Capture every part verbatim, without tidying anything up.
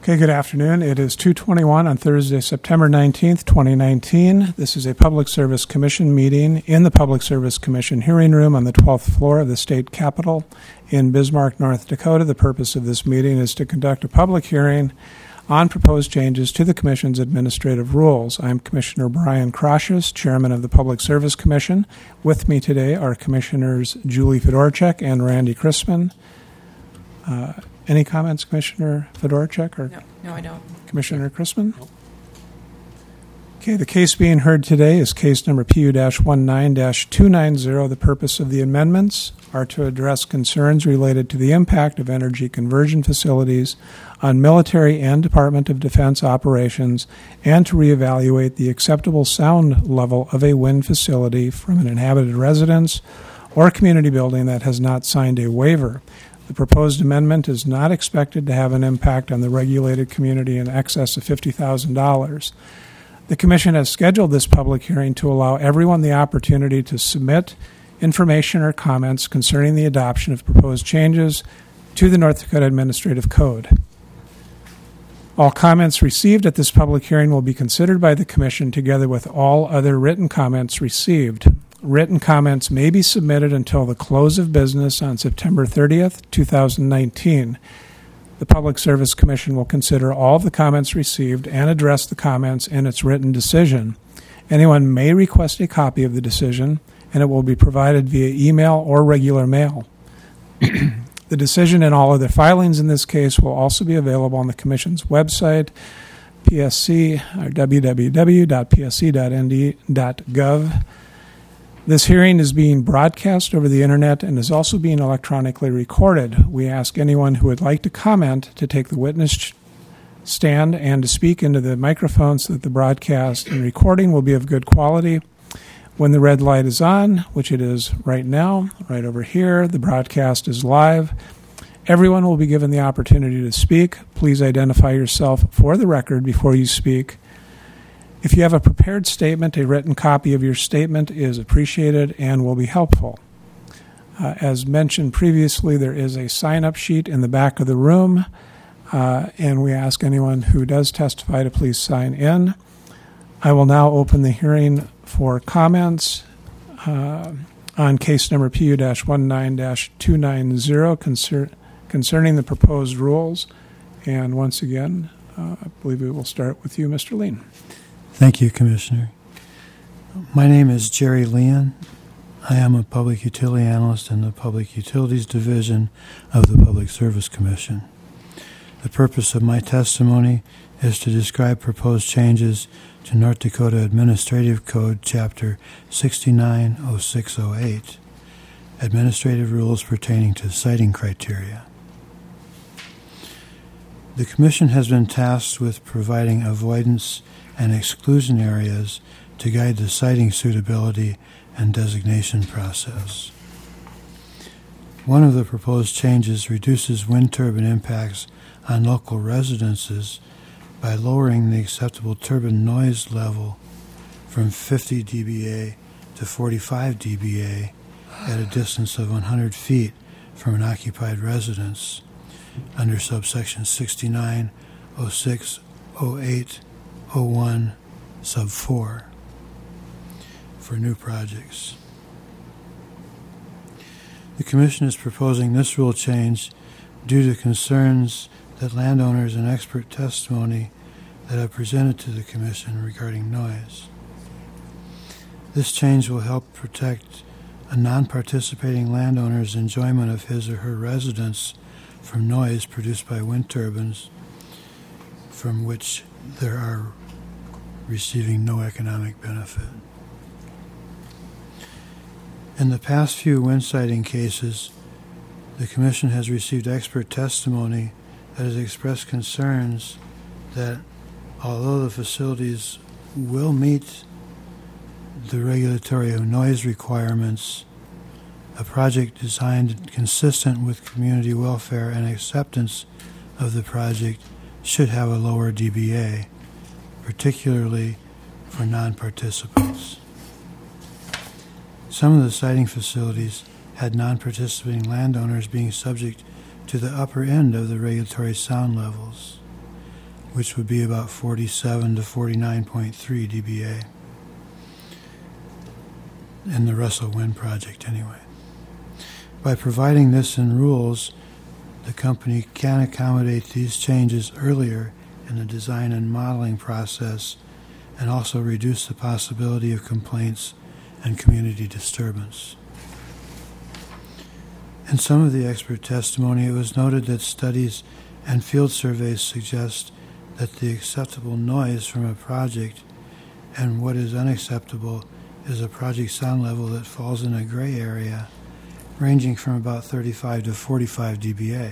Okay, good afternoon. It is two twenty-one on Thursday, September nineteenth, twenty nineteen. This is a Public Service Commission meeting in the Public Service Commission hearing room on the twelfth floor of the state capitol in Bismarck, North Dakota. The purpose of this meeting is to conduct a public hearing on proposed changes to the Commission's administrative rules. I'm Commissioner Brian Krosius, Chairman of the Public Service Commission. With me today are Commissioners Julie Fedorchak and Randy Chrisman. Uh, Any comments, Commissioner Fedorchak? Or no, no, I don't. Commissioner Chrisman? Nope. Okay, the case being heard today is case number P U nineteen two ninety. The purpose of the amendments are to address concerns related to the impact of energy conversion facilities on military and Department of Defense operations and to reevaluate the acceptable sound level of a wind facility from an inhabited residence or community building that has not signed a waiver. The proposed amendment is not expected to have an impact on the regulated community in excess of fifty thousand dollars. The Commission has scheduled this public hearing to allow everyone the opportunity to submit information or comments concerning the adoption of proposed changes to the North Dakota Administrative Code. All comments received at this public hearing will be considered by the Commission together with all other written comments received. Written comments may be submitted until the close of business on September thirtieth, twenty nineteen. The Public Service Commission will consider all of the comments received and address the comments in its written decision. Anyone may request a copy of the decision, and it will be provided via email or regular mail. The decision and all other filings in this case will also be available on the Commission's website, P S C, or w w w dot p s c dot n d dot gov. This hearing is being broadcast over the internet and is also being electronically recorded. We ask anyone who would like to comment to take the witness stand and to speak into the microphone so that the broadcast and recording will be of good quality. When the red light is on, which it is right now, right over here, the broadcast is live. Everyone will be given the opportunity to speak. Please identify yourself for the record before you speak. If you have a prepared statement, a written copy of your statement is appreciated and will be helpful. Uh, as mentioned previously, there is a sign-up sheet in the back of the room, uh, and we ask anyone who does testify to please sign in. I will now open the hearing for comments uh, on case number P U nineteen two ninety concern, concerning the proposed rules. And once again, uh, I believe we will start with you, Mister Lean. Thank you, Commissioner. My name is Jerry Leon. I am a public utility analyst in the Public Utilities Division of the Public Service Commission. The purpose of my testimony is to describe proposed changes to North Dakota Administrative Code, Chapter sixty-nine oh six oh eight, Administrative Rules Pertaining to Siting Criteria. The Commission has been tasked with providing avoidance and exclusion areas to guide the siting suitability and designation process. One of the proposed changes reduces wind turbine impacts on local residences by lowering the acceptable turbine noise level from fifty decibels to forty-five decibels at a distance of one hundred feet from an occupied residence under subsection sixty-nine oh six oh eight oh one sub four for new projects. The Commission is proposing this rule change due to concerns that landowners and expert testimony that have presented to the Commission regarding noise. This change will help protect a non-participating landowner's enjoyment of his or her residence from noise produced by wind turbines from which there are receiving no economic benefit. In the past few wind siting cases, the Commission has received expert testimony that has expressed concerns that although the facilities will meet the regulatory noise requirements, a project designed consistent with community welfare and acceptance of the project should have a lower D B A, particularly for non-participants. Some of the siting facilities had non-participating landowners being subject to the upper end of the regulatory sound levels. which would be about forty-seven to forty-nine point three dBA in the Russell Wind project anyway. By providing this in rules, the company can accommodate these changes earlier in the design and modeling process and also reduce the possibility of complaints and community disturbance. In some of the expert testimony, it was noted that studies and field surveys suggest that the acceptable noise from a project and what is unacceptable is a project sound level that falls in a gray area ranging from about thirty-five to forty-five dBA.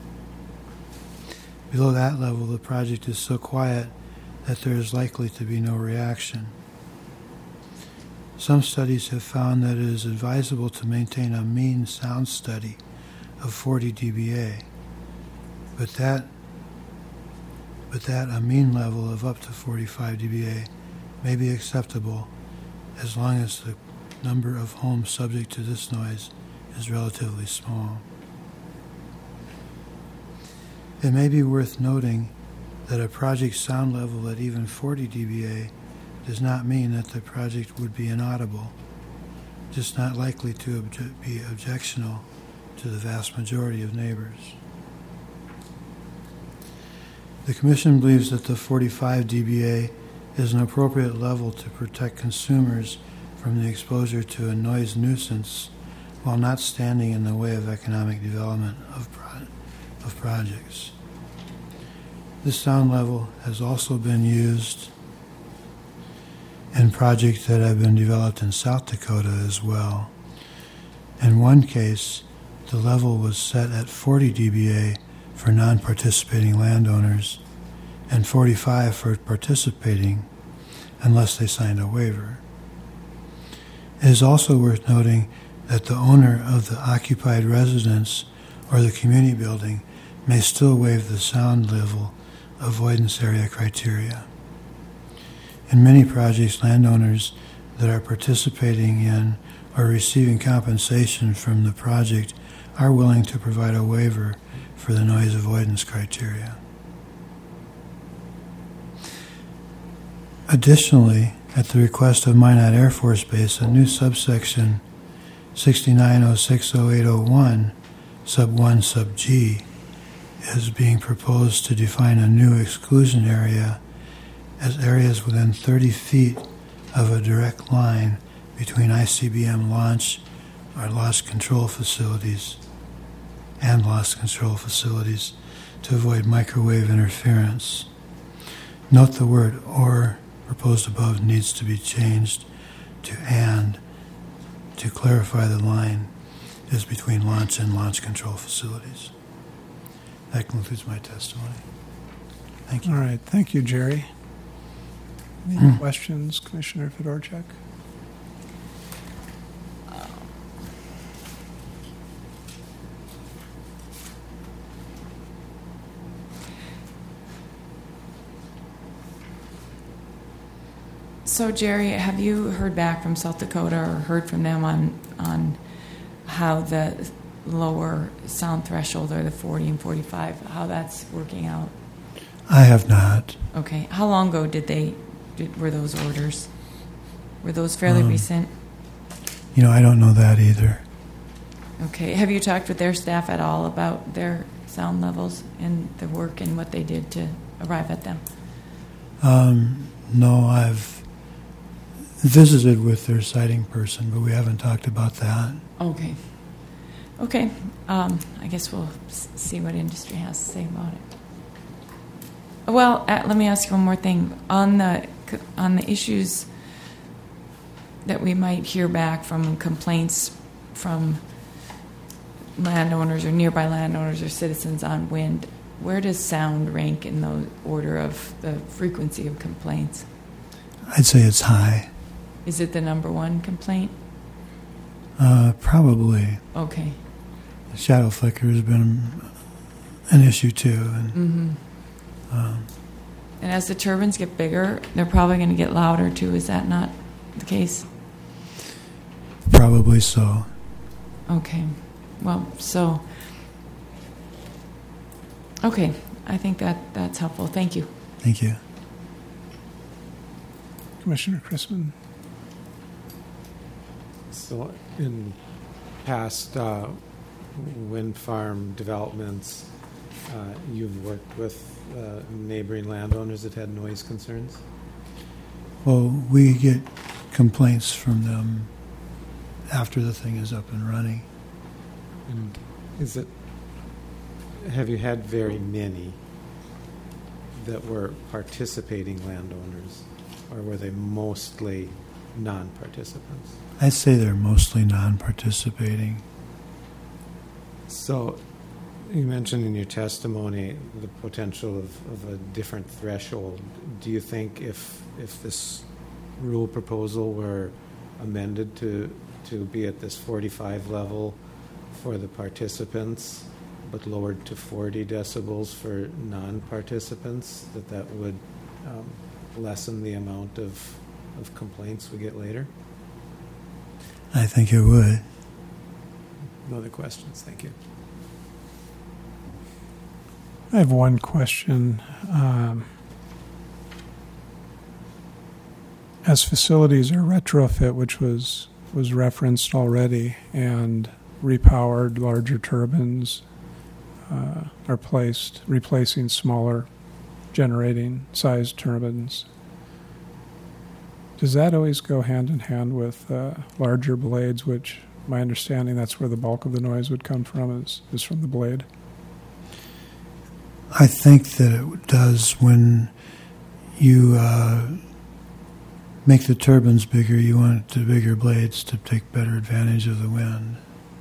Below that level, the project is so quiet that there is likely to be no reaction. Some studies have found that it is advisable to maintain a mean sound study of forty dBA, but that, but that a mean level of up to forty-five dBA may be acceptable as long as the number of homes subject to this noise is relatively small. It may be worth noting that a project sound level at even forty dBA does not mean that the project would be inaudible, just not likely to obje- be objectionable to the vast majority of neighbors. The Commission believes that the forty-five dBA is an appropriate level to protect consumers from the exposure to a noise nuisance while not standing in the way of economic development of, pro- of projects. This sound level has also been used in projects that have been developed in South Dakota as well. In one case, the level was set at forty dBA for non-participating landowners and forty-five for participating unless they signed a waiver. It is also worth noting that the owner of the occupied residence or the community building may still waive the sound level avoidance area criteria. In many projects, landowners that are participating in or receiving compensation from the project are willing to provide a waiver for the noise avoidance criteria. Additionally, at the request of Minot Air Force Base, a new subsection sixty-nine oh six oh eight oh one, sub one, sub G, is being proposed to define a new exclusion area as areas within thirty feet of a direct line between I C B M launch or launch control facilities and launch control facilities to avoid microwave interference. Note the word "or" proposed above needs to be changed to "and" to clarify the line is between launch and launch control facilities. That concludes my testimony. Thank you. All right. Thank you, Jerry. Any questions, Commissioner Fedorchak? So, Jerry, have you heard back from South Dakota or heard from them on on how the lower sound threshold, or the forty and forty-five, how that's working out? I have not. Okay. How long ago did they did, were those orders? Were those fairly um, recent? You know, I don't know that either. Okay. Have you talked with their staff at all about their sound levels and the work and what they did to arrive at them? Um, no, I've visited with their siting person, but we haven't talked about that. Okay. Okay. Um, I guess we'll s- see what industry has to say about it. Well, uh, let me ask you one more thing. On the on the issues that we might hear back from complaints from landowners or nearby landowners or citizens on wind, where does sound rank in the order of the frequency of complaints? I'd say it's high. Is it the number one complaint? Uh, probably. Okay. Shadow flicker has been an issue too. And, Mm-hmm. um, And as the turbines get bigger, they're probably going to get louder too. Is that not the case? probably so. Okay. Well, so, okay. I think that that's helpful. Thank you. Thank you. Commissioner Chrisman. So in past uh, wind farm developments, uh, you've worked with uh, neighboring landowners that had noise concerns? Well, we get complaints from them after the thing is up and running. And is it, have you had very many that were participating landowners, or were they mostly non-participants? I'd say they're mostly non-participating. So you mentioned in your testimony the potential of, of a different threshold. Do you think if if this rule proposal were amended to to be at this forty-five level for the participants, but lowered to forty decibels for non-participants, that that would um, lessen the amount of, of complaints we get later? I think it would. No other questions? Thank you. I have one question. Um, as facilities are retrofit, which was was referenced already, and repowered larger turbines uh, are placed, replacing smaller generating sized turbines. Does that always go hand in hand with uh, larger blades, which my understanding that's where the bulk of the noise would come from, is, is from the blade? I think that it does. When you uh, make the turbines bigger, you want the bigger blades to take better advantage of the wind.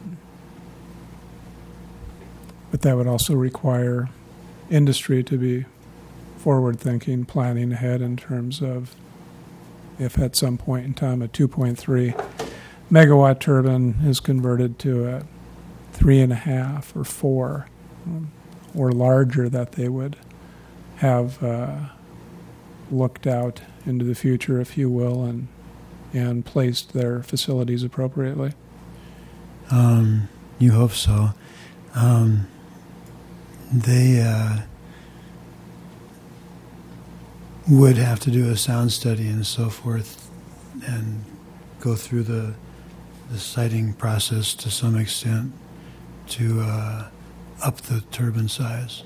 But that would also require industry to be forward-thinking, planning ahead in terms of if at some point in time a two point three megawatt turbine is converted to a three and a half or four um, or larger, that they would have uh, looked out into the future, if you will, and and placed their facilities appropriately. Um, you hope so. Um, they uh, would have to do a sound study and so forth, and go through the the siting process to some extent to uh, up the turbine size.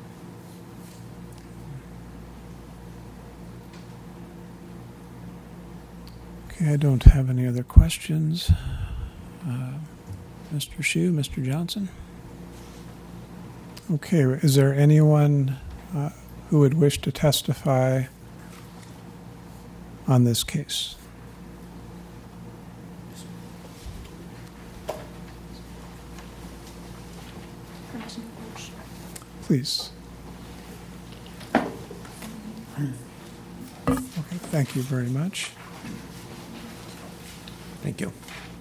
Okay, I don't have any other questions. Uh, Mister Hsu, Mister Johnson? Okay, is there anyone uh, who would wish to testify on this case? Please. Okay, thank you very much. Thank you.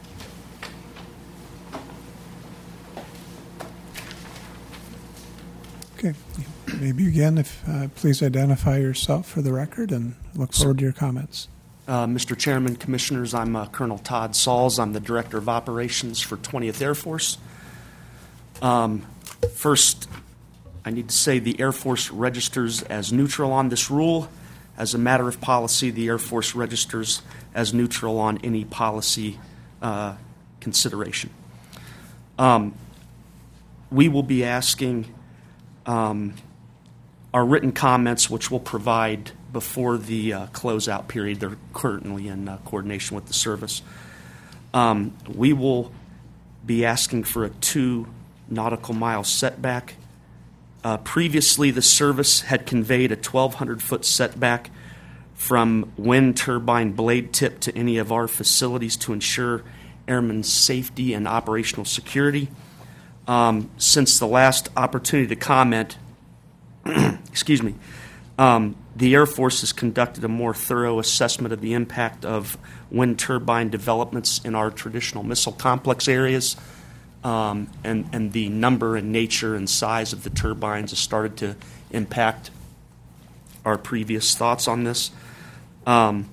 Okay, maybe again, if uh, please identify yourself for the record, and look forward to your comments. Uh, Mister Chairman, Commissioners, I'm uh, Colonel Todd Sauls. I'm the Director of Operations for twentieth Air Force. Um, first, I need to say the Air Force registers as neutral on this rule. As a matter of policy, the Air Force registers as neutral on any policy uh, consideration. Um, we will be asking um, our written comments, which we'll provide before the uh, closeout period. They're currently in uh, coordination with the service. Um, we will be asking for a two nautical mile setback. Uh, previously, the service had conveyed a twelve hundred foot setback from wind turbine blade tip to any of our facilities to ensure airmen safety and operational security. Um, since the last opportunity to comment, excuse me, um, the Air Force has conducted a more thorough assessment of the impact of wind turbine developments in our traditional missile complex areas. Um, and, and the number and nature and size of the turbines has started to impact our previous thoughts on this. Um,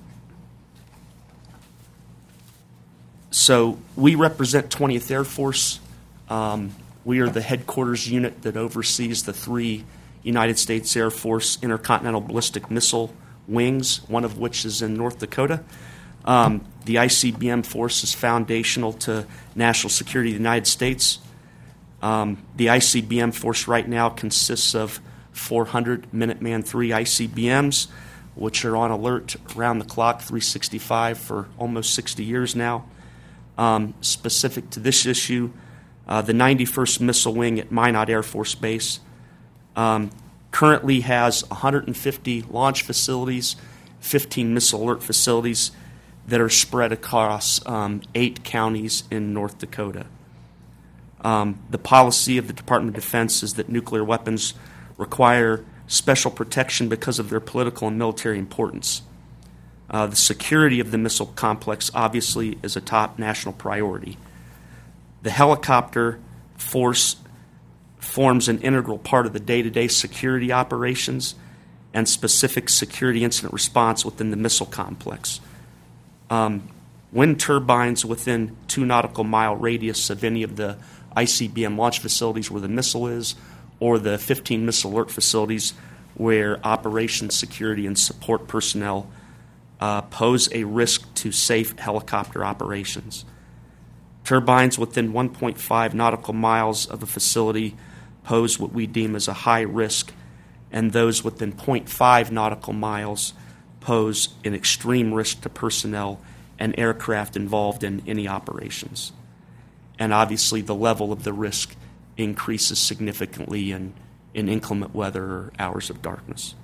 so we represent twentieth Air Force. Um, we are the headquarters unit that oversees the three United States Air Force intercontinental ballistic missile wings, one of which is in North Dakota. Um, the I C B M force is foundational to national security of the United States. Um, the I C B M force right now consists of four hundred Minuteman three I C B Ms, which are on alert around the clock, three sixty-five for almost sixty years now. Um, specific to this issue, uh, the ninety-first Missile Wing at Minot Air Force Base um, currently has one hundred fifty launch facilities, fifteen missile alert facilities that are spread across um, eight counties in North Dakota. Um, the policy of the Department of Defense is that nuclear weapons require special protection because of their political and military importance. Uh, the security of the missile complex obviously is a top national priority. The helicopter force forms an integral part of the day-to-day security operations and specific security incident response within the missile complex. Um, wind turbines within two nautical mile radius of any of the I C B M launch facilities where the missile is, or the fifteen missile alert facilities where operations, security, and support personnel uh, pose a risk to safe helicopter operations. Turbines within one point five nautical miles of a facility pose what we deem as a high risk, and those within zero point five nautical miles pose an extreme risk to personnel and aircraft involved in any operations. And obviously the level of the risk increases significantly in, in inclement weather or hours of darkness.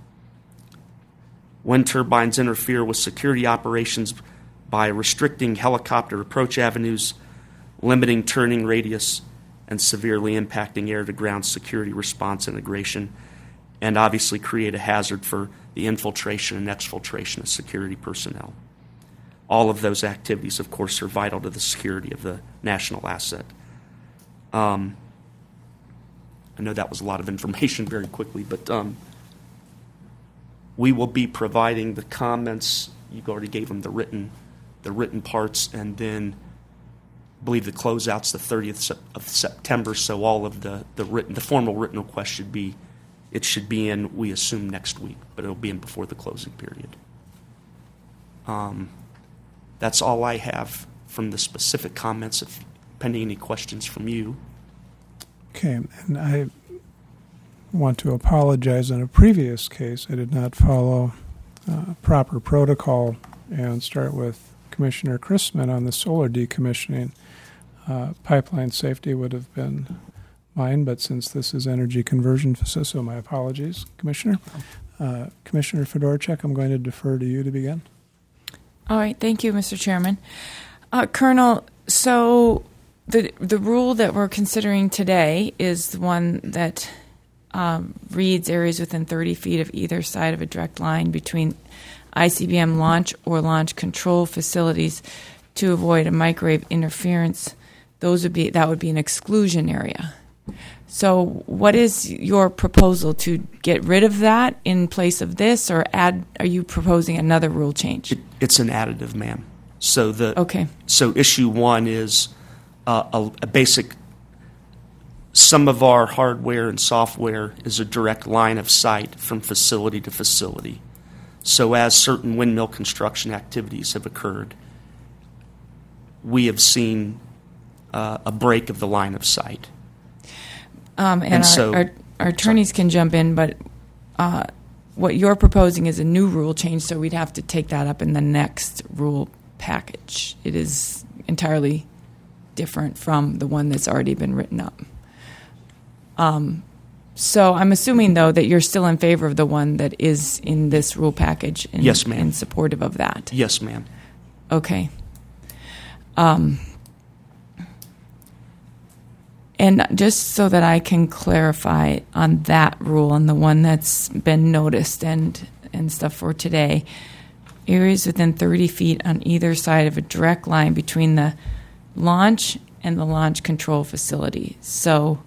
Wind turbines interfere with security operations by restricting helicopter approach avenues, limiting turning radius, and severely impacting air-to-ground security response integration, and obviously create a hazard for the infiltration and exfiltration of security personnel. All of those activities, of course, are vital to the security of the national asset. Um, I know that was a lot of information very quickly, but um, we will be providing the comments. You already gave them the written, the written parts, and then I believe the closeout's the thirtieth of September. So all of the the written, the formal written request should be, it should be in, we assume, next week, but it'll be in before the closing period. Um, that's all I have from the specific comments. If pending any questions from you. Okay, and I want to apologize. In a previous case, I did not follow uh, proper protocol and start with Commissioner Chrisman on the solar decommissioning. Uh, pipeline safety would have been mine, but since this is energy conversion facility, so my apologies, Commissioner. Uh, Commissioner Fedorchak, I'm going to defer to you to begin. All right, thank you, Mister Chairman. Uh, Colonel, so the the rule that we're considering today is the one that um, reads areas within thirty feet of either side of a direct line between I C B M launch or launch control facilities to avoid a microwave interference. Those would be that would be an exclusion area. So what is your proposal, to get rid of that in place of this, or add? Are you proposing another rule change? It, it's an additive, ma'am. So the Okay. So issue one is uh, a, a basic. Some of our hardware and software is a direct line of sight from facility to facility. So as certain windmill construction activities have occurred, we have seen uh, a break of the line of sight. Um, and And our, so- our, our attorneys can jump in, but uh, what you're proposing is a new rule change, so we'd have to take that up in the next rule package. It is entirely different from the one that's already been written up. Um, so I'm assuming, though, that you're still in favor of the one that is in this rule package and, Yes, ma'am. and supportive of that. Yes, ma'am. Okay. Um, and just so that I can clarify on that rule, on the one that's been noticed and, and stuff for today, areas within thirty feet on either side of a direct line between the launch and the launch control facility. So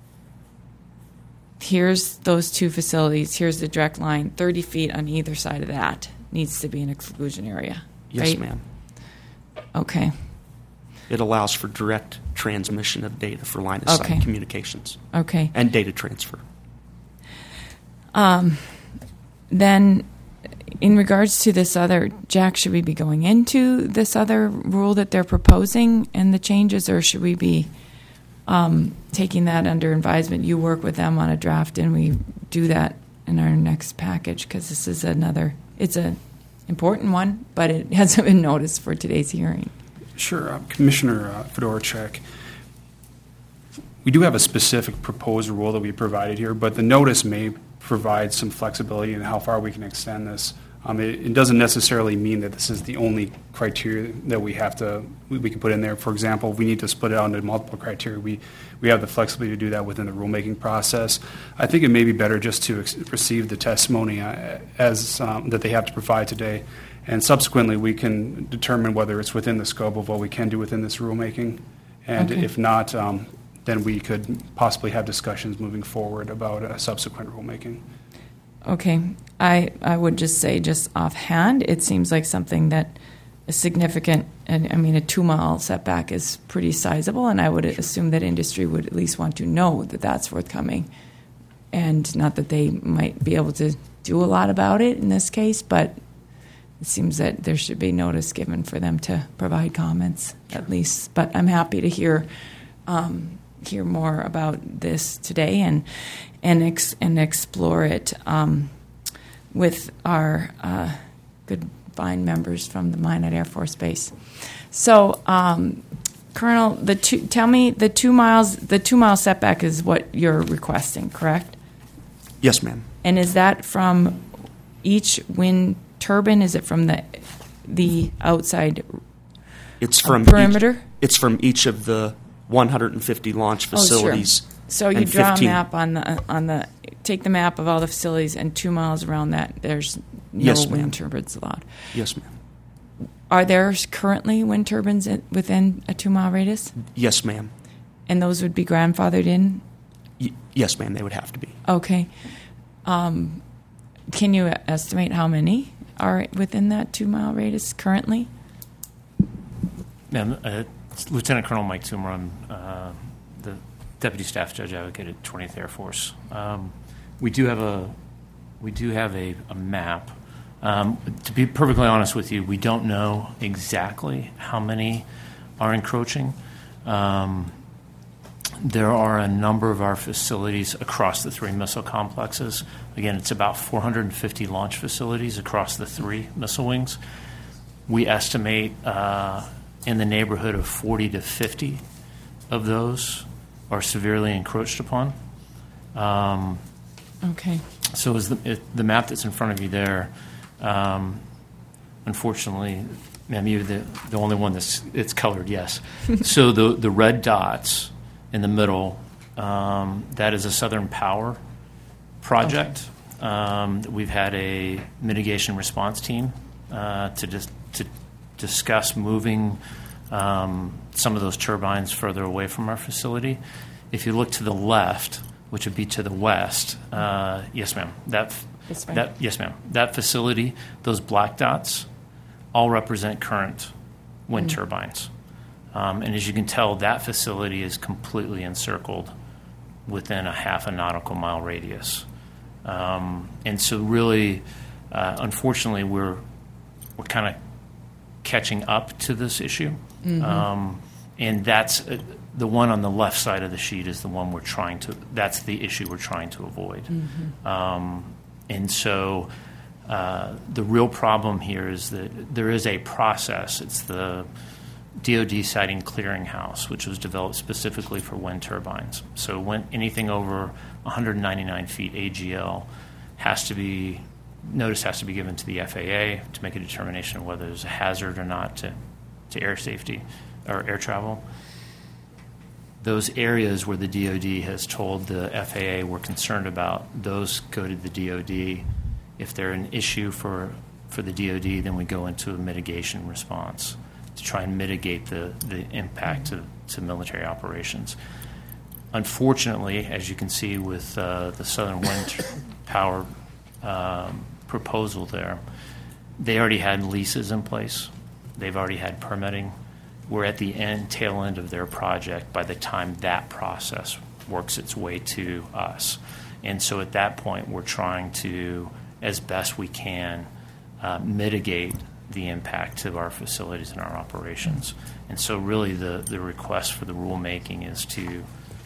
here's those two facilities. Here's the direct line. thirty feet on either side of that needs to be an exclusion area. Yes, right? ma'am. Okay. It allows for direct transmission of data for line of Okay. sight communications Okay. and data transfer. Um, then, in regards to this other, Jack, should we be going into this other rule that they're proposing and the changes, or should we be um, taking that under advisement? You work with them on a draft, and we do that in our next package, because this is another, it's an important one, but it hasn't been noticed for today's hearing. Sure. Uh, Commissioner uh, Fedorchak, we do have a specific proposed rule that we provided here, but the notice may provide some flexibility in how far we can extend this. Um, it, it doesn't necessarily mean that this is the only criteria that we have to, we, we can put in there. For example, if we need to split it out into multiple criteria, we, we have the flexibility to do that within the rulemaking process. I think it may be better just to ex- receive the testimony uh, as um, that they have to provide today, and subsequently we can determine whether it's within the scope of what we can do within this rulemaking. And Okay. if not, um, then we could possibly have discussions moving forward about a subsequent rulemaking. Okay, I, I would just say, just offhand, it seems like something that is significant, and I mean, a two-mile setback is pretty sizable, and I would assume that industry would at least want to know that that's forthcoming, and not that they might be able to do a lot about it in this case, but it seems that there should be notice given for them to provide comments, at least. But I'm happy to hear um, hear more about this today, and and ex- and explore it um, with our uh, good fine members from the Minot Air Force Base. So, um, Colonel, the two, tell me the two miles the two mile setback is what you're requesting, correct? Yes, ma'am. And is that from each wind turbine? Is it from the the outside It's uh, from perimeter? Each, it's from each of the one hundred fifty launch facilities. Oh, sure. So you and draw fifteen a map on the on the take the map of all the facilities, and two miles around that there's no Yes, ma'am. wind turbines allowed. Yes, ma'am. Are there currently wind turbines in, within a two mile radius? Yes, ma'am. And those would be grandfathered in? Y- yes, ma'am. They would have to be. Okay. Um, can you estimate how many are within that two mile radius currently? Ma'am, uh, it's Lieutenant Colonel Mike Toomer. I'm uh, the Deputy Staff Judge Advocate at twentieth Air Force. Um, we do have a we do have a, a map. Um, to be perfectly honest with you, we don't know exactly how many are encroaching. Um, there are a number of our facilities across the three missile complexes. Again, it's about four hundred fifty launch facilities across the three missile wings. We estimate uh, in the neighborhood of forty to fifty of those are severely encroached upon. Um, Okay. so is the, it, the map that's in front of you there, um, unfortunately, ma'am, you're the, the only one that's it's colored, yes. So the, the red dots in the middle, um, that is a Southern Power project. Um, we've had a mitigation response team uh, to just to discuss moving um, some of those turbines further away from our facility. If you look to the left, which would be to the west, uh, yes, ma'am. That This way. that yes, ma'am. That facility, those black dots, all represent current wind Mm. turbines. Um, and as you can tell, that facility is completely encircled within a half a nautical mile radius. Um, and so, really, uh, unfortunately, we're we're kind of catching up to this issue. Mm-hmm. Um, and that's uh, the one on the left side of the sheet is the one we're trying to. That's the issue we're trying to avoid. Mm-hmm. Um, and so, uh, the real problem here is that there is a process. It's the D O D Siting Clearinghouse, which was developed specifically for wind turbines. So when anything over one hundred ninety-nine feet A G L has to be, notice has to be given to the F A A to make a determination of whether there's a hazard or not to, to air safety or air travel. Those areas where the D O D has told the F A A we're concerned about, those go to the D O D. If they're an issue for, for the D O D, then we go into a mitigation response to try and mitigate the, the impact to, to military operations. Unfortunately, as you can see with uh, the Southern Wind Power um, proposal there, they already had leases in place. They've already had permitting. We're at the end, tail end of their project by the time that process works its way to us. And so at that point, we're trying to, as best we can, uh, mitigate the impact to our facilities and our operations. And so really the, the request for the rulemaking is to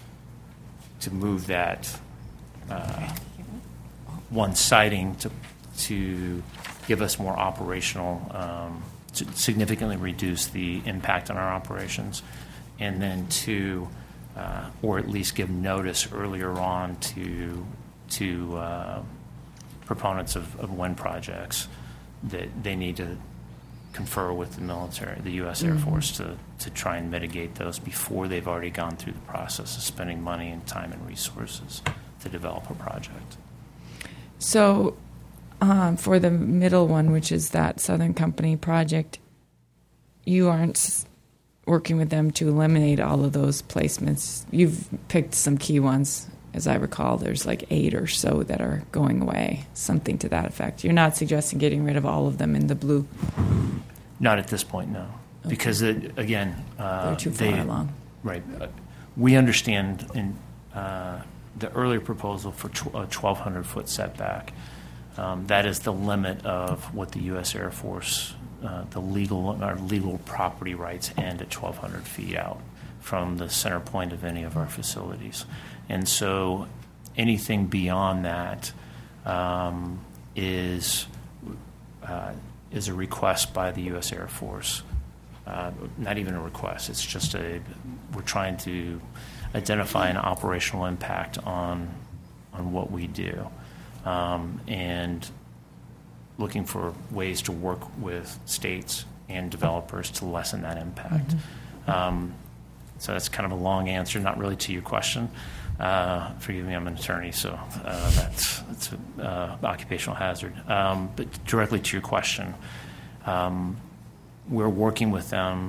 to move that uh, one siting to to give us more operational, um, to significantly reduce the impact on our operations, and then two, uh, or at least give notice earlier on to to uh, proponents of, of wind projects that they need to confer with the military, the U S Air Mm-hmm. Force, to, to try and mitigate those before they've already gone through the process of spending money and time and resources to develop a project. So, um, for the middle one, which is that Southern Company project, you aren't s- working with them to eliminate all of those placements. You've picked some key ones. As I recall, there's like eight or so that are going away, something to that effect. You're not suggesting getting rid of all of them in the blue. Not at this point, no. Okay. Because, it, again, uh, They're too far they, along. Right. Uh, we understand in uh, the earlier proposal for tw- a twelve hundred foot setback, um, that is the limit of what the U S Air Force, uh, the legal, our legal property rights end at twelve hundred feet out from the center point of any of our facilities. And so anything beyond that um, is uh, is a request by the U S Air Force. Uh, not even a request. It's just a, we're trying to identify an operational impact on on what we do, um, and looking for ways to work with states and developers to lessen that impact. Mm-hmm. Um, so that's kind of a long answer, not really to your question. Uh, forgive me, I'm an attorney, so uh, that's that's an uh, occupational hazard. Um, but directly to your question, um, we're working with them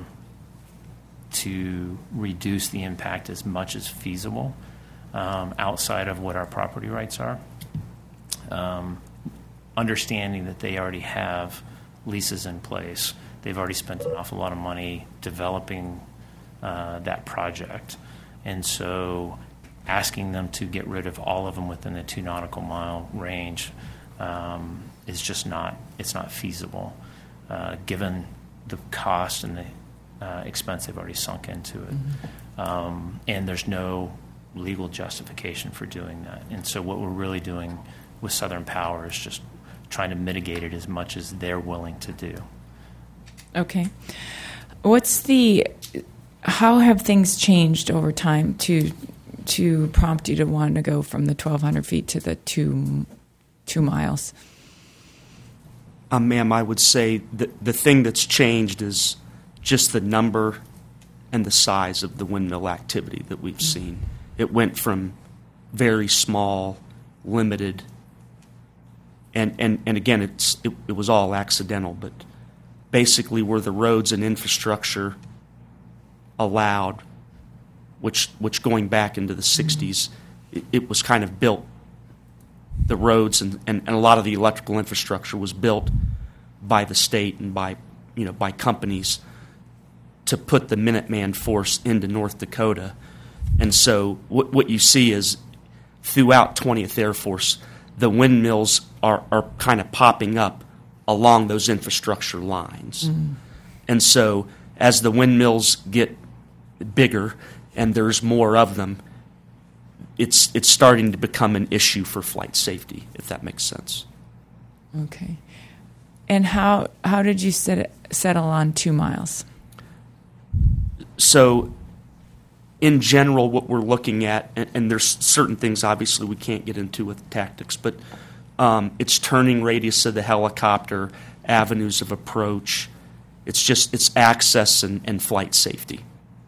to reduce the impact as much as feasible um, outside of what our property rights are, um, understanding that they already have leases in place. They've already spent an awful lot of money developing uh, that project. And so asking them to get rid of all of them within the two nautical mile range um, is just not, it's not feasible, uh, given the cost and the uh, expense they've already sunk into it. Mm-hmm. Um, and there's no legal justification for doing that. And so what we're really doing with Southern Power is just trying to mitigate it as much as they're willing to do. Okay. What's the, how have things changed over time to to prompt you to want to go from the twelve hundred feet to the two two miles? Um, ma'am, I would say that the thing that's changed is just the number and the size of the windmill activity that we've seen. It went from very small, limited, and, and, and again, it's, it, it was all accidental, but basically where the roads and infrastructure allowed, which, which going back into the sixties, it, it was kind of built. The roads and, and, and a lot of the electrical infrastructure was built by the state and by, you know, by companies to put the Minuteman force into North Dakota. And so what, what you see is throughout twentieth Air Force, the windmills are, are kind of popping up along those infrastructure lines. Mm. And so as the windmills get bigger and there's more of them, it's it's starting to become an issue for flight safety, if that makes sense. Okay. And how how did you set, settle on two miles? So in general, what we're looking at, and, and there's certain things obviously we can't get into with tactics, but um, it's turning radius of the helicopter, avenues of approach. It's just it's access and, and flight safety.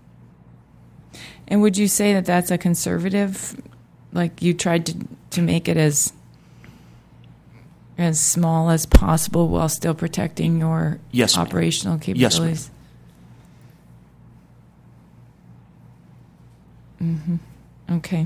And would you say that that's a conservative, like you tried to, to make it as as small as possible while still protecting your yes, operational ma'am. capabilities? Yes, ma'am. Mm-hmm. Okay.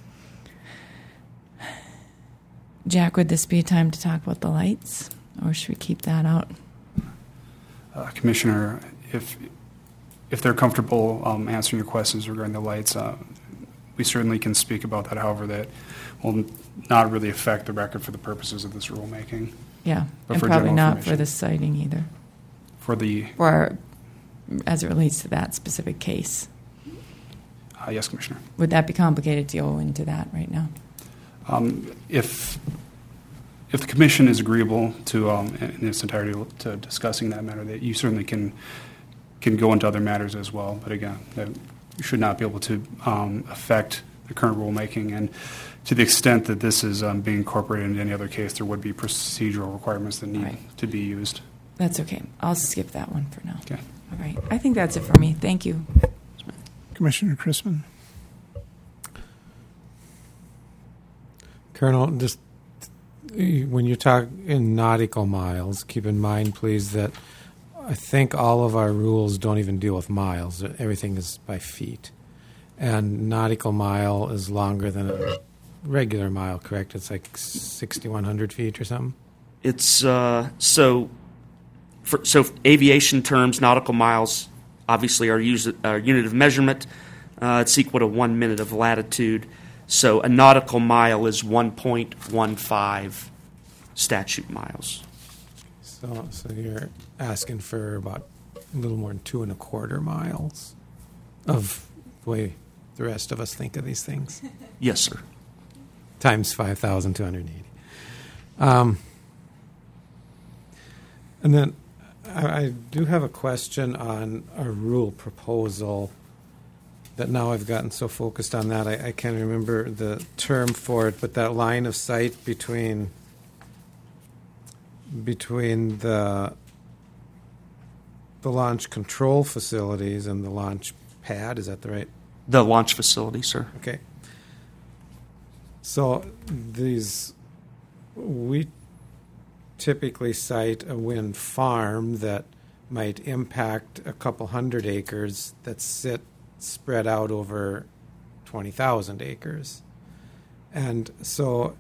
Jack, would this be a time to talk about the lights, or should we keep that out? Uh, Commissioner, if if they're comfortable um, answering your questions regarding the lights, uh, we certainly can speak about that. However, that will not really affect the record for the purposes of this rulemaking. Yeah, But and for probably general not for information. the citing either, For the, or as it relates to that specific case. uh, yes, Commissioner. Would that be complicated to go into that right now? Um, If, if the commission is agreeable to, um, in its entirety, to discussing that matter, that you certainly can, can go into other matters as well. But again, that you should not be able to um, affect the current rulemaking. And to the extent that this is um, being incorporated into any other case, there would be procedural requirements that need Right. to be used. That's okay. I'll skip that one for now. Okay. All right. I think that's it for me. Thank you. Commissioner Chrisman. Colonel, just when you talk in nautical miles, keep in mind, please, that I think all of our rules don't even deal with miles. Everything is by feet. And nautical mile is longer than a regular mile, correct? It's like sixty-one hundred feet or something? It's uh, so for, so aviation terms, nautical miles obviously are use, our unit of measurement. Uh, it's equal to one minute of latitude. So a nautical mile is one point one five statute miles. So, so you're asking for about a little more than two and a quarter miles of the way the rest of us think of these things. Yes, sir. Times five thousand two hundred eighty. Um, and then I, I do have a question on a rule proposal that now I've gotten so focused on that I, I can't remember the term for it, but that line of sight between between the the launch control facilities and the launch pad, is that the right? The launch facility, sir. Okay. So these, we typically cite a wind farm that might impact a couple hundred acres that sit spread out over twenty thousand acres. And so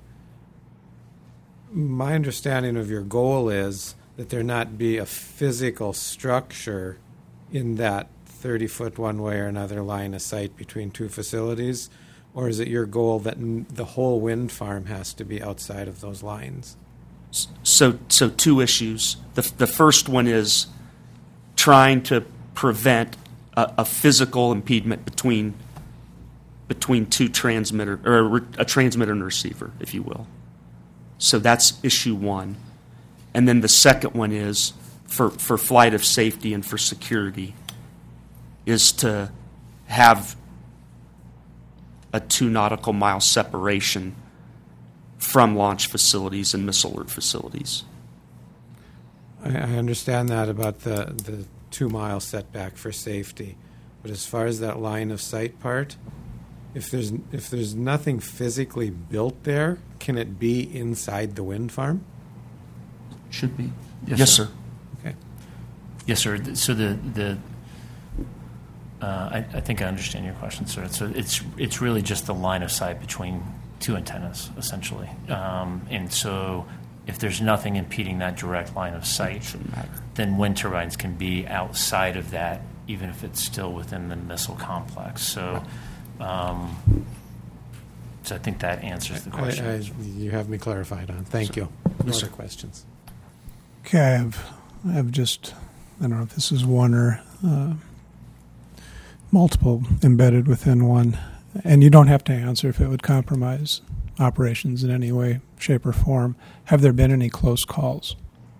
my understanding of your goal is that there not be a physical structure in that thirty foot one way or another line of sight between two facilities, or is it your goal that n- the whole wind farm has to be outside of those lines? So, so two issues. The, the first one is trying to prevent a, a physical impediment between between two transmitter or a, a transmitter and receiver, if you will. So that's issue one. And then the second one is for, for flight of safety and for security is to have a two nautical mile separation from launch facilities and missile alert facilities. I, I understand that about the, the two mile setback for safety, but as far as that line of sight part, if there's if there's nothing physically built there, can it be inside the wind farm? Should be. Yes, Yes, sir. sir. Okay. Yes, sir. Th- So the, the uh, I, I think I understand your question, sir. So it's it's really just the line of sight between two antennas, essentially. Um, and so if there's nothing impeding that direct line of sight, Shouldn't matter. then wind turbines can be outside of that, even if it's still within the missile complex. So, um, so I think that answers the question. I, I, you have me clarified on. Thank you. No Yes, other sir. questions. Okay, I have, I have just, I don't know if this is one or uh, multiple embedded within one. And you don't have to answer if it would compromise operations in any way, shape, or form. Have there been any close calls?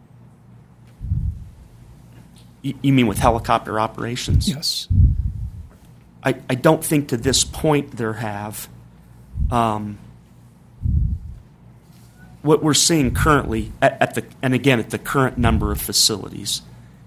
You, you mean with helicopter operations? Yes. I, I don't think to this point there have. Um, what we're seeing currently at, at the and again at the current number of facilities,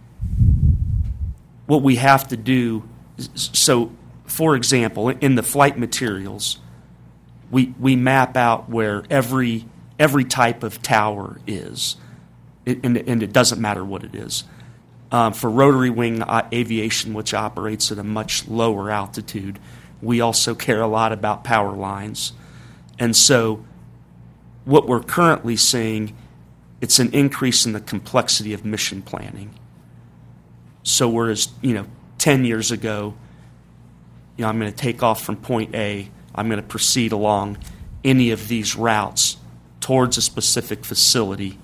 what we have to do is, so for example, in the flight materials, we we map out where every every type of tower is, it, and, and it doesn't matter what it is. Um, for rotary wing uh, aviation, which operates at a much lower altitude, we also care a lot about power lines. And so what we're currently seeing, it's an increase in the complexity of mission planning. So whereas, you know, ten years ago, you know, I'm going to take off from point A I'm going to proceed along any of these routes towards a specific facility,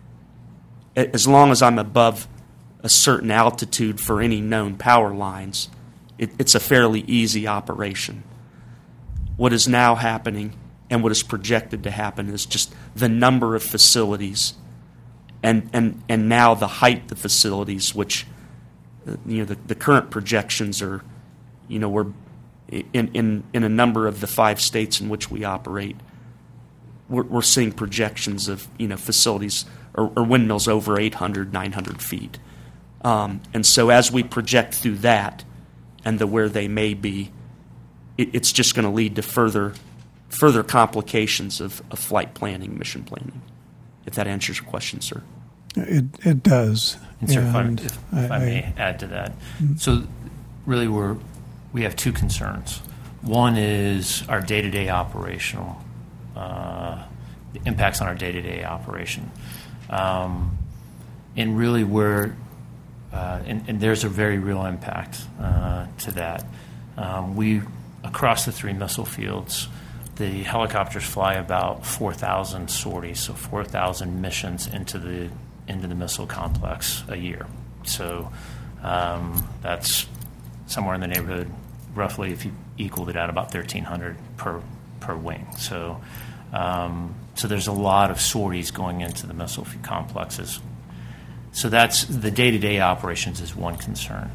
as long as I'm above a certain altitude for any known power lines, it, it's a fairly easy operation. What is now happening and what is projected to happen is just the number of facilities and, and, and now the height of facilities, which, uh, you know, the, the current projections are, you know, we're in, in, in a number of the five states in which we operate, we're, we're seeing projections of, you know, facilities or, or windmills over eight hundred, nine hundred feet. Um, and so as we project through that and the where they may be, it, it's just going to lead to further further complications of, of flight planning, mission planning, if that answers your question, sir. It it does. And sir, if, I, And if, if I, I- may add to that. So really we're, we have two concerns. One is our day-to-day operational, uh, the impacts on our day-to-day operation. Um, and really we're, uh, and, and there's a very real impact uh, to that. Um, we, across the three missile fields, the helicopters fly about four thousand sorties, so four thousand missions into the into the missile complex a year. So um, that's somewhere in the neighborhood, roughly, if you equaled it out, about thirteen hundred per per wing. So um, so there's a lot of sorties going into the missile complexes. So that's the day-to-day operations is one concern,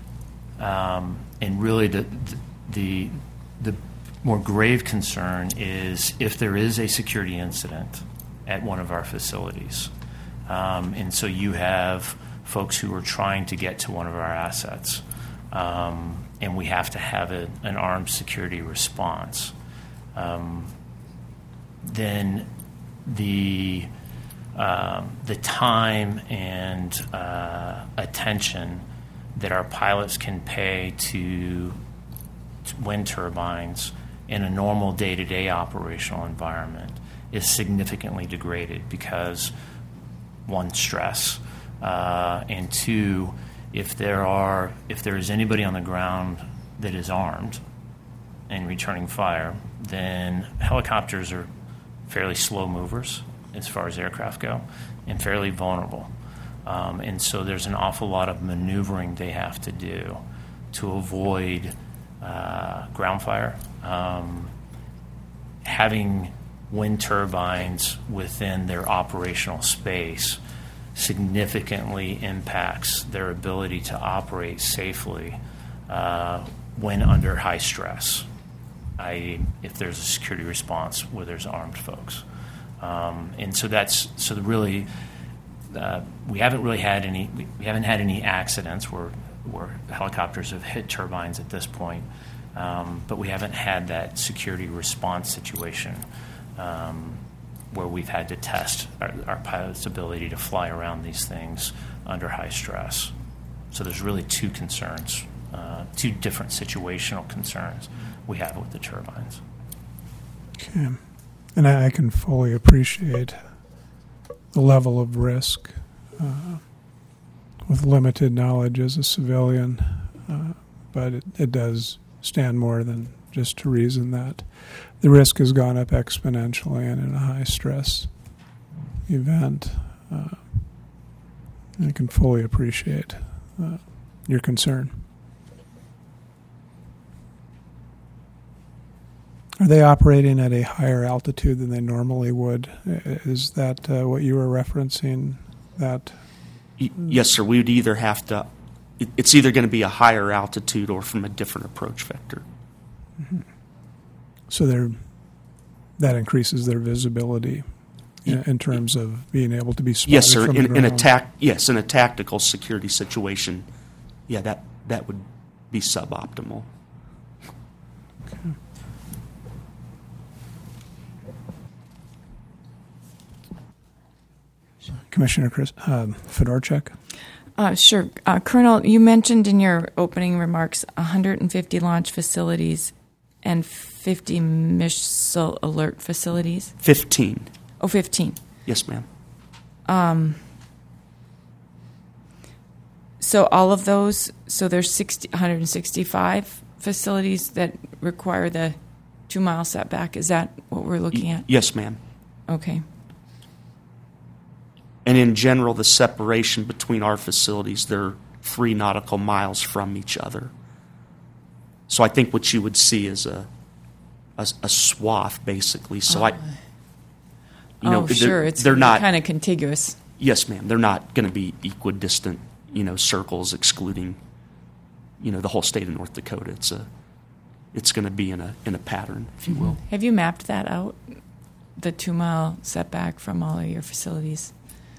um, and really the the the more grave concern is if there is a security incident at one of our facilities. Um, and so you have folks who are trying to get to one of our assets, um, and we have to have a, an armed security response. Um, then the um, the time and uh, attention that our pilots can pay to, to wind turbines in a normal day-to-day operational environment is significantly degraded because, one, stress, uh, and two, if there are if there is anybody on the ground that is armed and returning fire, then helicopters are fairly slow movers as far as aircraft go and fairly vulnerable. Um, and so there's an awful lot of maneuvering they have to do to avoid uh, ground fire. Um, having wind turbines within their operational space significantly impacts their ability to operate safely uh, when under high stress, that is, if there's a security response where there's armed folks. Um, and so that's so really uh, we haven't really had any we, we haven't had any accidents where where helicopters have hit turbines at this point. Um, but we haven't had that security response situation um, where we've had to test our, our pilots' ability to fly around these things under high stress. So there's really two concerns, uh, two different situational concerns we have with the turbines. Okay. And I, I can fully appreciate the level of risk uh, with limited knowledge as a civilian, uh, but it, it does stand more than just to reason that the risk has gone up exponentially and in a high stress event. Uh, I can fully appreciate uh, your concern. Are they operating at a higher altitude than they normally would? Is that uh, what you were referencing? That Y- yes, sir. We would either have to it- it's either going to be a higher altitude or from a different approach vector. so they're that increases their visibility in, in terms of being able to be spotted Yes, sir. from the In, in a ground. tac- yes, in a tactical security situation, yeah, that that would be suboptimal. Commissioner Chris um, Fedorchak. Uh, sure. Uh, Colonel, you mentioned in your opening remarks one hundred fifty launch facilities and fifty missile alert facilities. Fifteen. Oh, fifteen. Yes, ma'am. Um, so all of those, so there's sixty, one hundred sixty-five facilities that require the two-mile setback. Is that what we're looking Y- at? Yes, ma'am. Okay. And in general, the separation between our facilities, they're three nautical miles from each other. So I think what you would see is a a, a swath, basically. So I, you know, oh, they're, sure. It's they're not kind of contiguous. Yes, ma'am. They're not going to be equidistant, you know, circles excluding, you know, the whole state of North Dakota. It's a, it's going to be in a in a pattern, if you will. Have you mapped that out, the two-mile setback from all of your facilities?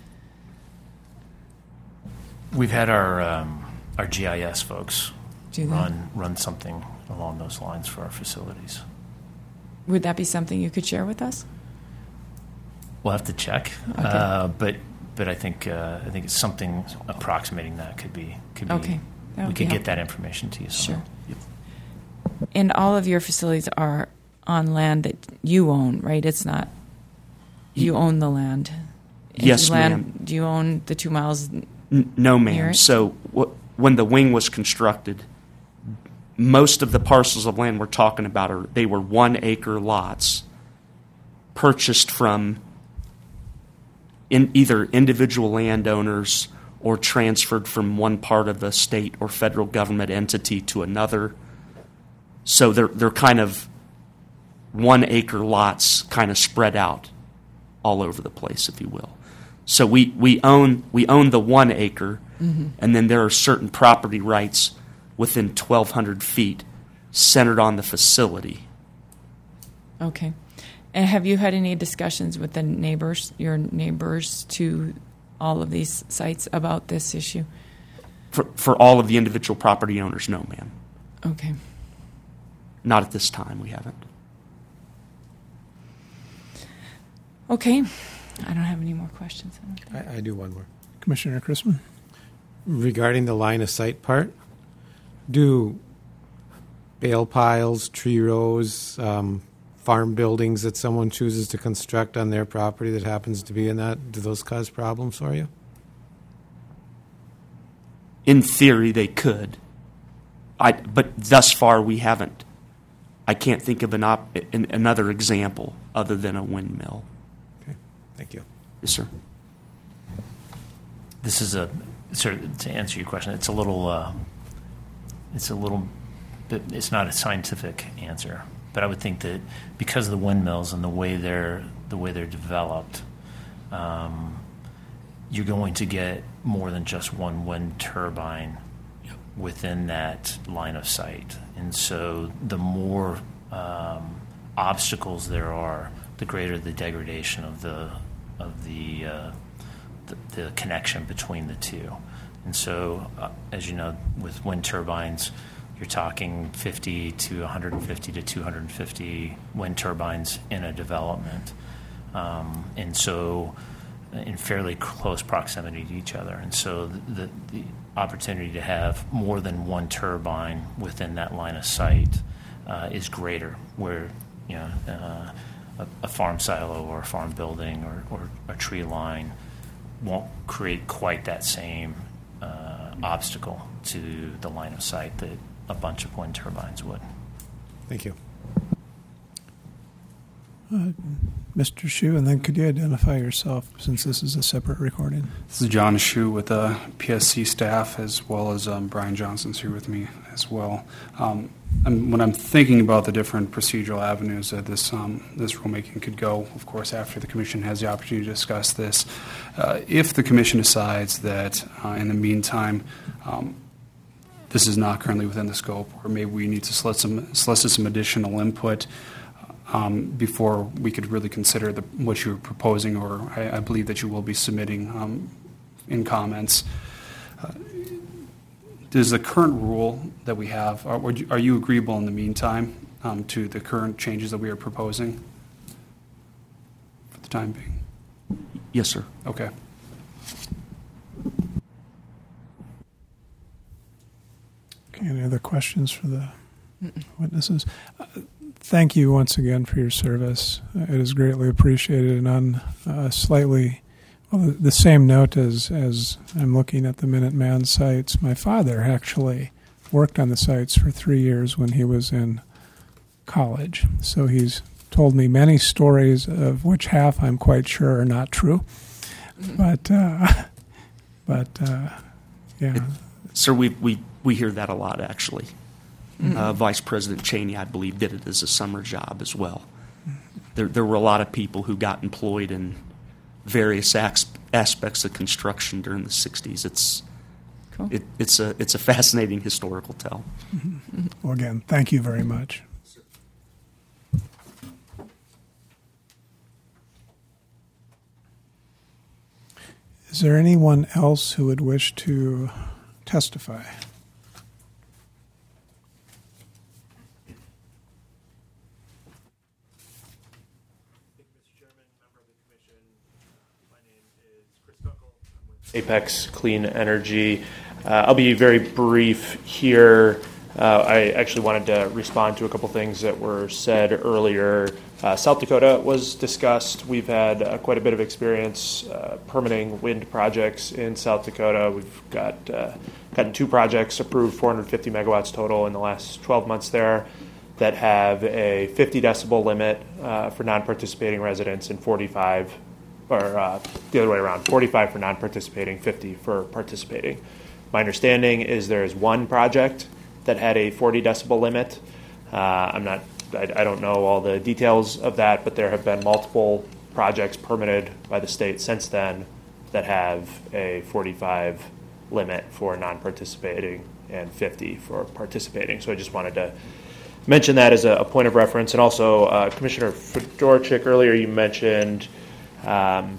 We've had our um, our G I S folks Do that? run run something along those lines for our facilities. Would that be something you could share with us? We'll have to check, Okay. uh, but but I think uh, I think it's something approximating that could be could be. Okay. That We would could be get that information to you. Sure. somehow. Yep. And all of your facilities are on land that you own, right? It's not, you own the land. Is Yes, the land, ma'am. Do you own the two miles? N- no, Near ma'am. it? So wh- when the wing was constructed, most of the parcels of land we're talking about are they were one acre lots purchased from in either individual landowners or transferred from one part of the state or federal government entity to another. So they're they're kind of one acre lots kind of spread out all over the place, if you will. So we, we own we own the one acre, Mm-hmm. and then there are certain property rights within twelve hundred feet centered on the facility. Okay. And have you had any discussions with the neighbors, your neighbors to all of these sites about this issue? For, for all of the individual property owners, no, ma'am. Okay. Not at this time, we haven't. Okay. I don't have any more questions. I don't think. I, I do one more. Commissioner Chrisman? Regarding the line of sight part, do bale piles, tree rows, um, farm buildings that someone chooses to construct on their property that happens to be in that, do those cause problems for you? In theory, they could. I, but thus far, we haven't. I can't think of an op, an, another example other than a windmill. Okay, thank you. Yes, sir. This is a sort of, to answer your question. It's a little. Uh, it's a little bit. It's not a scientific answer, but I would think that because of the windmills and the way they're the way they're developed, um, you're going to get more than just one wind turbine within that line of sight, and so the more um, obstacles there are, the greater the degradation of the of the, uh, the the connection between the two. And so, uh, as you know, with wind turbines, you're talking fifty to one hundred fifty to two hundred fifty wind turbines in a development, um, and so in fairly close proximity to each other. And so the, the opportunity to have more than one turbine within that line of sight uh, is greater, where you know uh, a, a farm silo or a farm building or, or a tree line won't create quite that same uh, obstacle to the line of sight that a bunch of wind turbines would. Thank you. Uh, Mister Shu, and then could you identify yourself since this is a separate recording? This is John Shu with the P S C staff, as well as um, Brian Johnson's here with me as well. Um, I'm, when I'm thinking about the different procedural avenues that this um, this rulemaking could go, of course, after the commission has the opportunity to discuss this, uh, if the commission decides that uh, in the meantime um, this is not currently within the scope, or maybe we need to solicit some, solicit some additional input Um, before we could really consider the, what you're proposing, or I, I believe that you will be submitting um, in comments. Uh, does the current rule that we have, are, would you, are you agreeable in the meantime um, to the current changes that we are proposing for the time being? Yes, sir. Okay. Okay, any other questions for the witnesses? Uh, Thank you once again for your service. Uh, It is greatly appreciated. And on uh, slightly, well, the, the same note as, as I'm looking at the Minuteman sites, my father actually worked on the sites for three years when he was in college. So he's told me many stories, of which half I'm quite sure are not true. But, uh, but uh, yeah. It, sir, we, we, we hear that a lot, actually. Mm-hmm. Uh, Vice President Cheney, I believe, did it as a summer job as well. There, there were a lot of people who got employed in various as- aspects of construction during the sixties. It's Cool. it, it's a it's a fascinating historical tell. Mm-hmm. Well, again, thank you very much. Is there anyone else who would wish to testify? Apex Clean Energy. Uh, I'll be very brief here. Uh, I actually wanted to respond to a couple things that were said earlier. Uh, South Dakota was discussed. We've had uh, quite a bit of experience uh, permitting wind projects in South Dakota. We've got uh, gotten two projects approved, four hundred fifty megawatts total in the last twelve months there, that have a fifty decibel limit uh, for non-participating residents and forty-five or uh, the other way around, forty-five for non-participating, fifty for participating. My understanding is there is one project that had a forty decibel limit. Uh, I'm not, I, I don't know all the details of that, but there have been multiple projects permitted by the state since then that have a forty-five limit for non-participating and fifty for participating. So I just wanted to mention that as a, a point of reference. And also, uh, Commissioner Fedorchik, earlier you mentioned Um,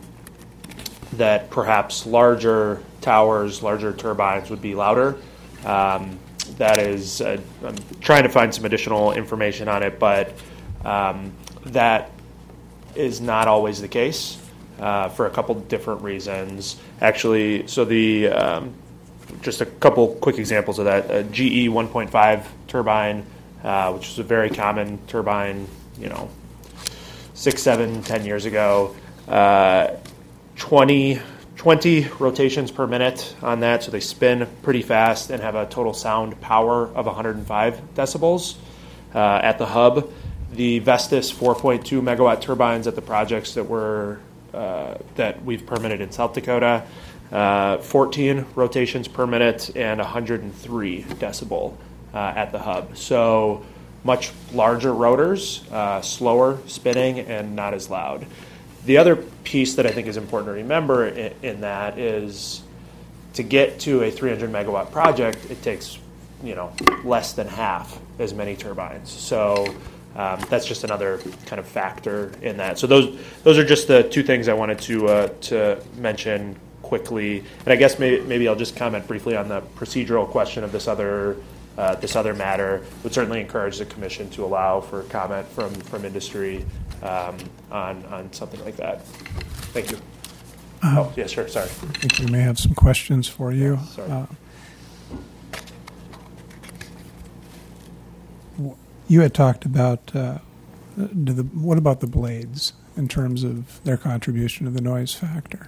that perhaps larger towers, larger turbines would be louder. Um, that is, uh, I'm trying to find some additional information on it, but um, that is not always the case uh, for a couple different reasons. Actually, so the um, just a couple quick examples of that. A G E one point five turbine, uh, which was a very common turbine, you know, six, seven, ten years ago. Uh, twenty, twenty rotations per minute on that, so they spin pretty fast and have a total sound power of one hundred five decibels uh, at the hub. The Vestas four point two megawatt turbines at the projects that were uh, that we've permitted in South Dakota, uh, fourteen rotations per minute and one hundred three decibel uh, at the hub. So much larger rotors, uh, slower spinning, and not as loud. The other piece that I think is important to remember in, in that is to get to a three hundred megawatt project, it takes, you know, less than half as many turbines. So um, that's just another kind of factor in that. So those those are just the two things I wanted to uh, to mention quickly. And I guess maybe maybe I'll just comment briefly on the procedural question of this other uh, this other matter. Would certainly encourage the commission to allow for comment from from industry. Um, on on something like that. Thank you. Uh, oh, yes, sure. Sorry. I think we may have some questions for you. Yeah, sorry. Uh, you had talked about uh, do the, what about the blades in terms of their contribution to the noise factor?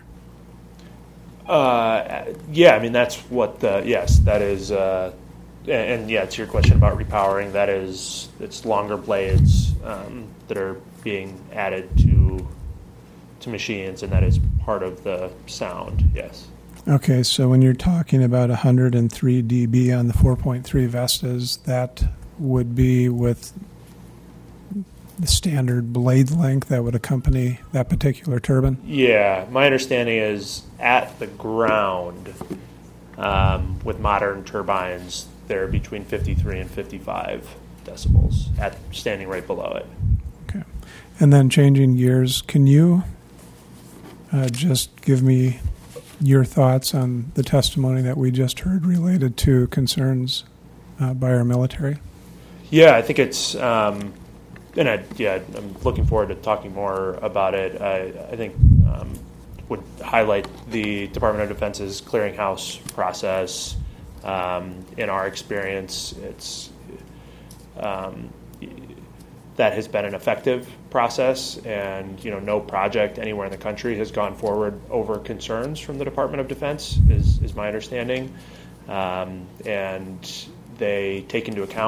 Uh, yeah, I mean that's what the yes, that is. Uh, and, and yeah, to your question about repowering, that is it's longer blades um, that are being added to to machines, and that is part of the sound, yes. Okay, so when you're talking about one hundred three decibels on the four point three Vestas, that would be with the standard blade length that would accompany that particular turbine? Yeah, my understanding is at the ground, um, with modern turbines, they're between fifty-three and fifty-five decibels, at standing right below it. And then changing gears, can you uh, just give me your thoughts on the testimony that we just heard related to concerns uh, by our military? Yeah, I think it's, um, and I, yeah, I'm looking forward to talking more about it. I, I think um, would highlight the Department of Defense's clearinghouse process. Um, in our experience, it's um, that has been an effective process, and you know, no project anywhere in the country has gone forward over concerns from the Department of Defense, is, is my understanding. Um, and they take into account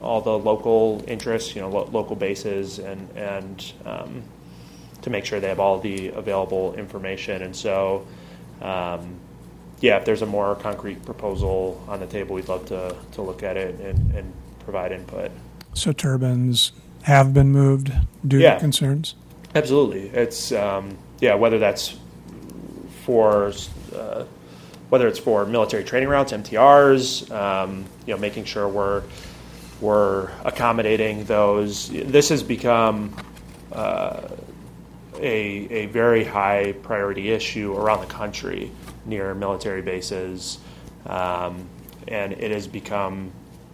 all the local interests, you know, lo- local bases, and and um, to make sure they have all the available information. And so, um, yeah, if there's a more concrete proposal on the table, we'd love to to look at it and, and provide input. So turbines have been moved due Yeah. to concerns? Absolutely. It's, um, yeah, whether that's for, uh, whether it's for military training routes, M T Rs, um, you know, making sure we're, we're accommodating those. This has become uh, a, a very high priority issue around the country near military bases, um, and it has become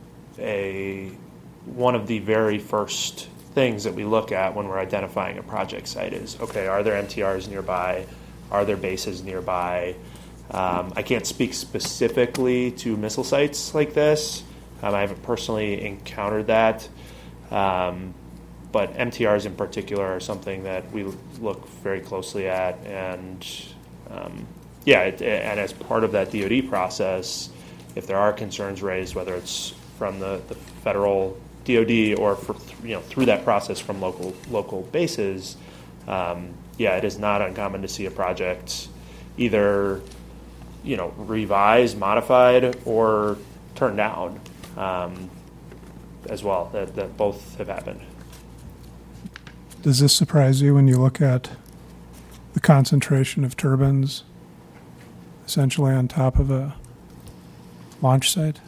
a one of the very first things that we look at when we're identifying a project site is, okay, are there M T Rs nearby? Are there bases nearby? Um, I can't speak specifically to missile sites like this. Um, I haven't personally encountered that. Um, but M T Rs in particular are something that we look very closely at. And um, yeah, it, and as part of that D O D process, if there are concerns raised, whether it's from the, the federal D O D or for, you know, through that process from local local bases, um, yeah, it is not uncommon to see a project either, you know, revised, modified, or turned down um, as well. That, that both have happened. Does this surprise you when you look at the concentration of turbines essentially on top of a launch site?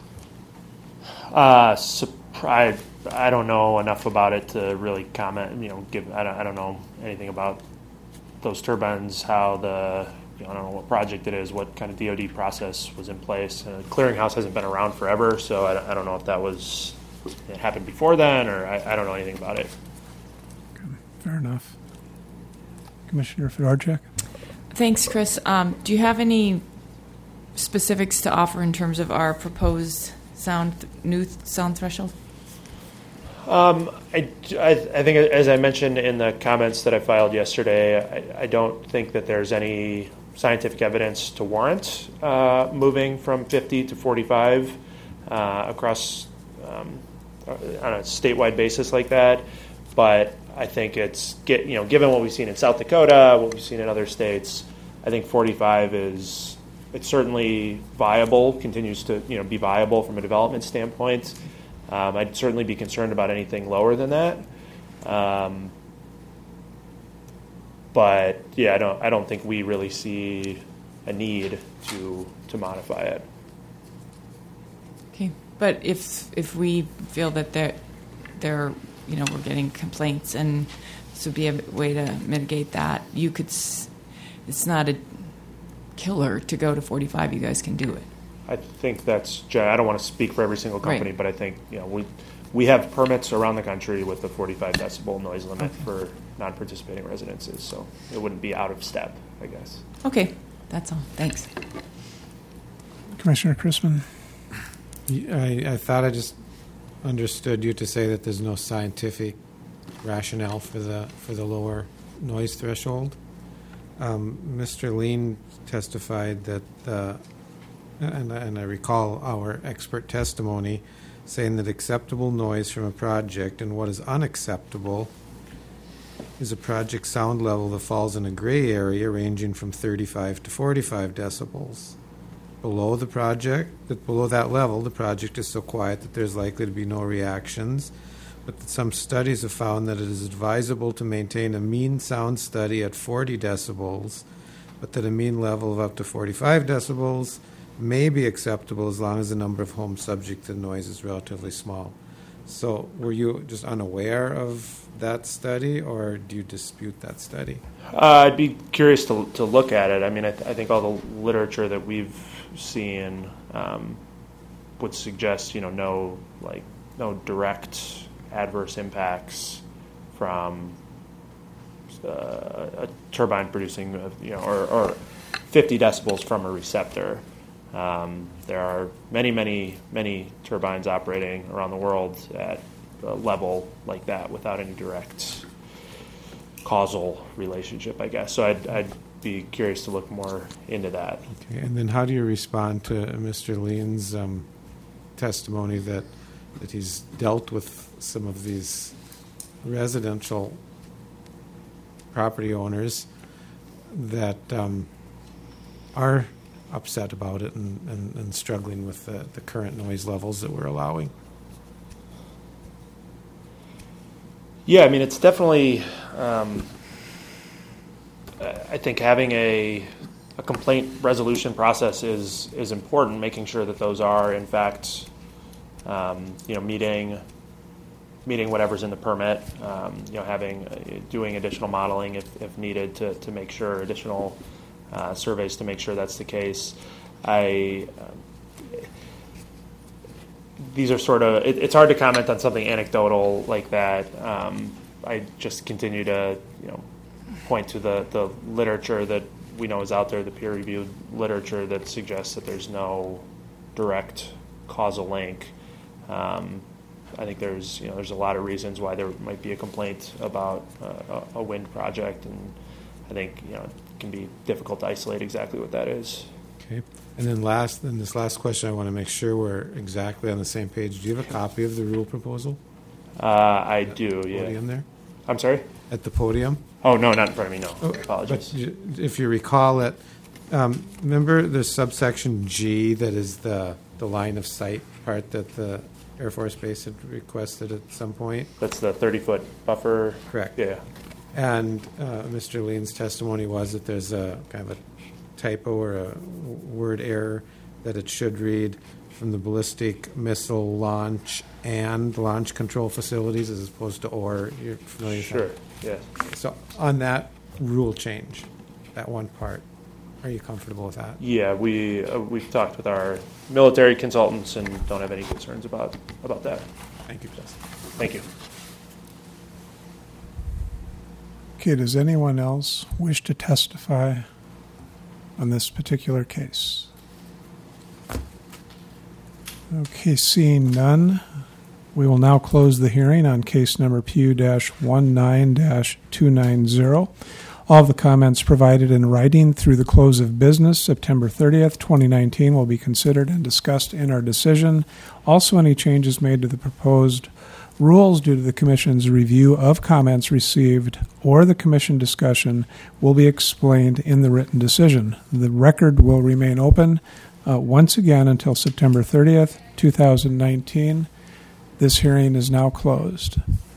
Uh, surprise. I don't know enough about it to really comment. You know, give. I don't. I don't know anything about those turbines. How the. You know, I don't know what project it is. What kind of D O D process was in place. Uh, Clearinghouse hasn't been around forever, so I, I don't know if that was. It happened before then, or I, I don't know anything about it. Okay, fair enough. Commissioner Fedorchak? Thanks, Chris. Um, do you have any specifics to offer in terms of our proposed sound th- new th- sound threshold? Um, I, I, I think, as I mentioned in the comments that I filed yesterday, I, I don't think that there's any scientific evidence to warrant uh, moving from fifty to forty-five uh, across um, on a statewide basis like that. But I think it's get you know given what we've seen in South Dakota, what we've seen in other states, I think forty-five is it's certainly viable, continues to you know be viable from a development standpoint. Um, I'd certainly be concerned about anything lower than that. Um, but yeah, I don't. I don't think we really see a need to to modify it. Okay, but if if we feel that there, there, you know, we're getting complaints, and this would be a way to mitigate that, you could. S- it's not a killer to go to forty-five. You guys can do it. I think that's. I don't want to speak for every single company, Right. but I think you know we we have permits around the country with the forty-five decibel noise limit Okay. for non-participating residences, so it wouldn't be out of step, I guess. Okay, that's all. Thanks. Commissioner Chrisman? I, I thought I just understood you to say that there's no scientific rationale for the for the lower noise threshold. Um, Mister Lean testified that, uh, and, and I recall our expert testimony saying that acceptable noise from a project and what is unacceptable is a project sound level that falls in a gray area ranging from thirty-five to forty-five decibels. Below the project, that below that level, the project is so quiet that there's likely to be no reactions, but that some studies have found that it is advisable to maintain a mean sound study at forty decibels, but that a mean level of up to forty-five decibels may be acceptable as long as the number of homes subject to noise is relatively small. So were you just unaware of that study, or do you dispute that study? Uh, I'd be curious to to look at it. I mean, I, th- I think all the literature that we've seen um, would suggest, you know, no like no direct adverse impacts from uh, a turbine producing, uh, you know, or, or fifty decibels from a receptor. Um, there are many, many, many turbines operating around the world at a level like that without any direct causal relationship, I guess. So I'd, I'd be curious to look more into that. Okay, and then how do you respond to Mister Lean's um, testimony that that he's dealt with some of these residential property owners that um, are upset about it and, and, and struggling with the, the current noise levels that we're allowing. Yeah, I mean, it's definitely, um, I think having a, a complaint resolution process is, is important, making sure that those are, in fact, um, you know, meeting, meeting whatever's in the permit, um, you know, having, uh, doing additional modeling if, if needed to, to make sure, additional uh, surveys to make sure that's the case. I, um, These are sort of, it, it's hard to comment on something anecdotal like that. Um, I just continue to, you know, point to the, the literature that we know is out there, the peer-reviewed literature that suggests that there's no direct causal link. Um, I think there's, you know, there's a lot of reasons why there might be a complaint about uh, a, a wind project, and I think, you know, it can be difficult to isolate exactly what that is. Okay. And then last, then this last question, I want to make sure we're exactly on the same page. Do you have a copy of the rule proposal? Uh, I At do, the yeah. Podium there? I'm sorry? At the podium? Oh, no, not in front of me, no. Oh, Apologies. But you- if you recall it, um, remember the subsection G that is the, the line of sight part that the Air Force Base had requested at some point? That's the thirty-foot buffer? Correct. Yeah. And uh, Mister Lean's testimony was that there's a kind of a typo or a word error, that it should read from the ballistic missile launch and launch control facilities as opposed to or. You're familiar with Sure, that? yeah. So on that rule change, that one part, are you comfortable with that? Yeah, we, uh, we've talked with our military consultants and don't have any concerns about, about that. Thank you, Justin. Thank you. Okay, does anyone else wish to testify on this particular case? Okay, seeing none, we will now close the hearing on case number P U nineteen two ninety. All of the comments provided in writing through the close of business, September thirtieth, twenty nineteen, will be considered and discussed in our decision. Also, any changes made to the proposed rules due to the Commission's review of comments received or the Commission discussion will be explained in the written decision. The record will remain open uh, once again until September thirtieth, two thousand nineteen. This hearing is now closed.